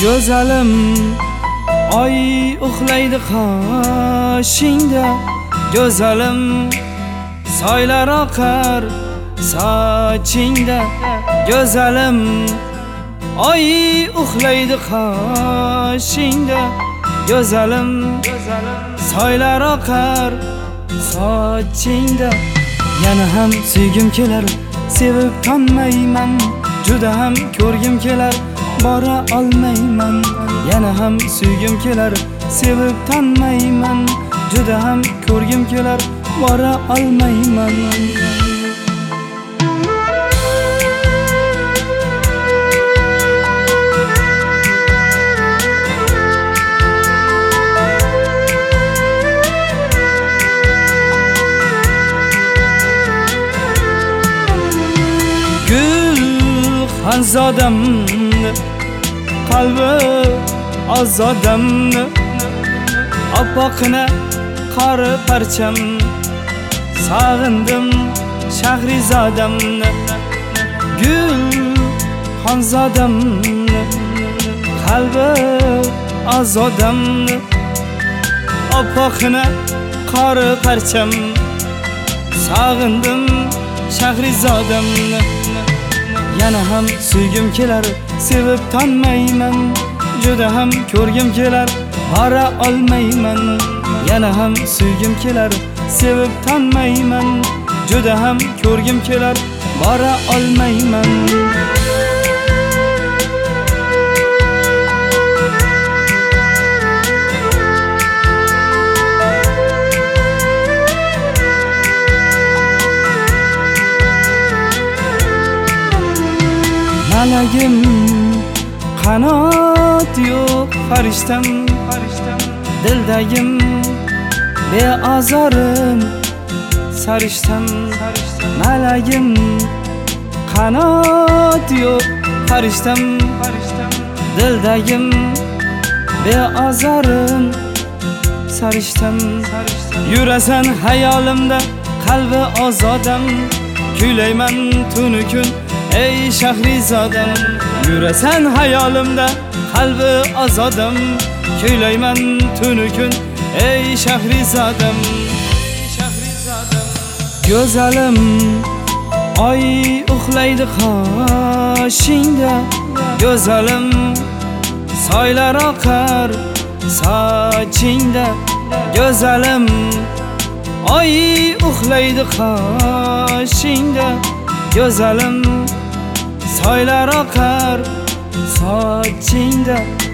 Go'zalim oy uxlaydi qoshingda, go'zalim soylar oqar sochingda, go'zalim oy uxlaydi qoshingda, go'zalim soylar oqar sochingda. Yana ham suygim kelar, sevib tonmayman, juda ham ko'rgim kelar, bora olmayman. Yana ham suygim kelar, sevib tonmayman, juda ham ko'rgim kelar, bora olmayman. Gül xonzodamni, qalbi ozodamni, oppoqina qori parcham, sog'indim Shahrizodamni. Gül xonzodamni, qalbi ozodamni, oppoqina qori parcham, sog'indim Shahrizodamni. Yana ham suygim kelar, sevib tonmayman, juda ham ko'rgim kelar, bora olmayman. Yana ham suygim kelar, sevib tonmayman, juda ham ko'rgim kelar, bora olmayman. Malagim qanot yo'q farishtam, dildagim beozorim sarishtam. Malagim qanot yo'q farishtam, dildagim beozorim sarishtam. Yurasan hayolimda, qalbi ozodam, kuylayman tunu kun ey Shahrizodam. Yurasan hayolimda, qalbi ozodam, kuylayman tunu kun ey Shahrizodam. Go'zalim oy uxlaydi qoshingda, go'zalim soylar oqar sochingda, go'zalim oy uxlaydi qoshingda, go'zalim soylar oqar sochingda.